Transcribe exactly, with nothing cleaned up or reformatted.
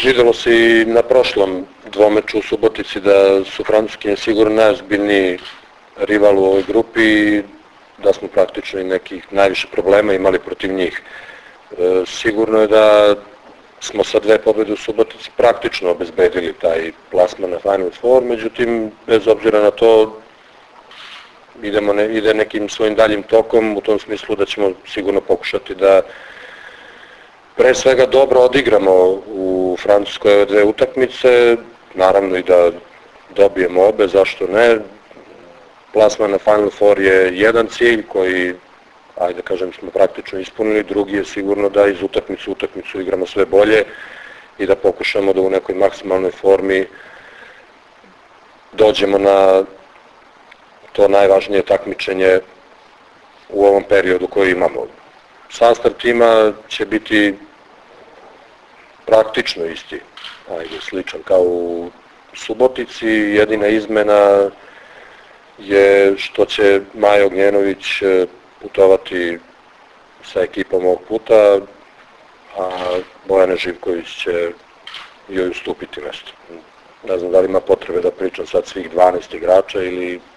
Videlo se i na prošlom dvomeču u Subotici da su Francuskinje sigurno najozbiljniji rival u ovoj grupi i da smo praktično i nekih najviše problema imali protiv njih. Sigurno je da smo sa dve pobjede u Subotici praktično obezbedili taj plasman na Final Four, međutim, bez obzira na to, idemo ne, ide nekim svojim daljim tokom, u tom smislu da ćemo sigurno pokušati da pre svega dobro odigramo u Francuskoj ove dve utakmice, naravno i da dobijemo obe, zašto ne. Plasman na Final Four je jedan cilj koji, ajde kažem, smo praktično ispunili, drugi je sigurno da iz utakmice u utakmicu igramo sve bolje i da pokušamo da u nekoj maksimalnoj formi dođemo na to najvažnije takmičenje u ovom periodu koji imamo. Sastav tima će biti praktično isti, ajde, sličan kao u Subotici, jedina izmena je što će Maja Ognjenović putovati sa ekipom ovog puta, a Bojana Živković će joj ustupiti mesto. Ne znam da li ima potrebe da pričam sad svih dvanaest igrača ili